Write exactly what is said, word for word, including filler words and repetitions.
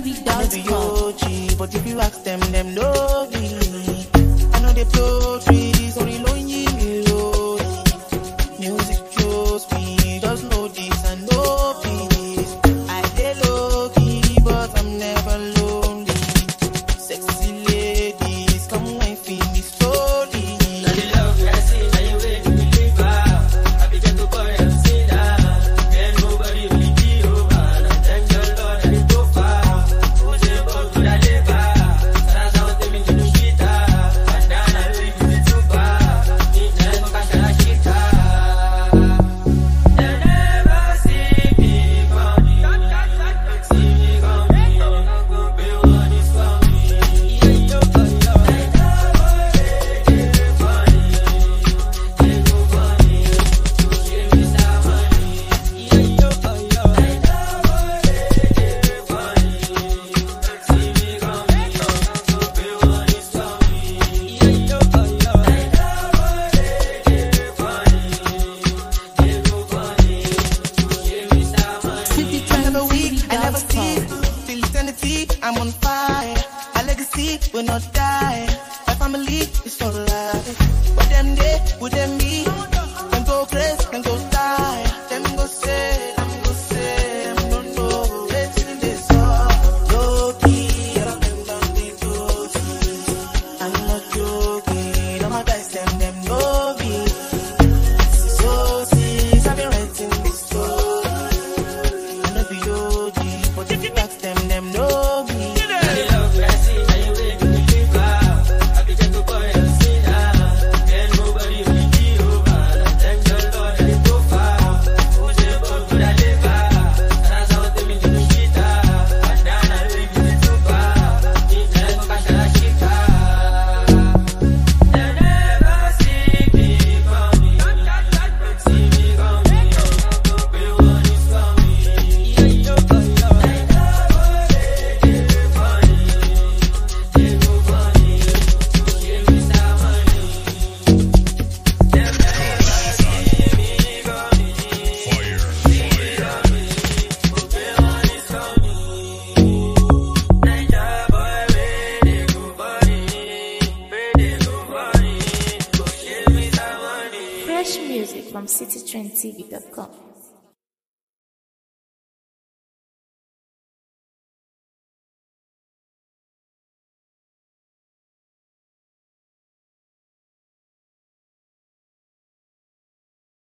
dot com. But if you ask them, them no be. I know they blow trees, only lonely low. Music shows me, does know this and no peace. I dey low key, but I'm never lonely. Sexy ladies, come and feel me slowly. Now the love I see, now you ready to live out. I be gentle boy, I'm seen out. Then nobody will be over. Now thank your Lord, I did go far. Who's able to that labor? That's how they make you shit out. And then I really do it too bad. Me never catch a shit out. They never see me coming. See me coming. I'm gonna be one is for me. Yeah, yo, yo, yo. They never really give money. They go funny. You give me some money. Yeah, yo, yo, yo. They never really give money. See me coming. I'm gonna be one is for me. Yeah, yo, yo, yo. They never really give money. They go funny. You give me some money. I'm never weak, I never cease. Till eternity, I'm on fire. My legacy will not die. My family is for life. But them day, would them be? Them go crazy, them go die. Them go say, them go say, them don't know. They till they saw. Low key, I don't them down the truth. I'm not joking. All my guys, them, them know me. So since I've been writing this story. I know be O G, but if you ask them, them know me. Now the love I see, now you ready to live out. I be gentle boy, I'm seen out. Then nobody will be over. Now thank your Lord, I did go far. Who's able to that labor? That's how they make you shit out. And then I really do it too bad. Me never catch a shit out. They never see me coming. See me coming. I'm gonna be one is for me. Yeah, yo, yo, yo. They never really give money. They go funny. You give me some money. They never see me coming. See me coming. Go be one is for me. Naija boy, where they go funny. Where they go funny. Go give me some money. Fresh music from city trend t v dot com.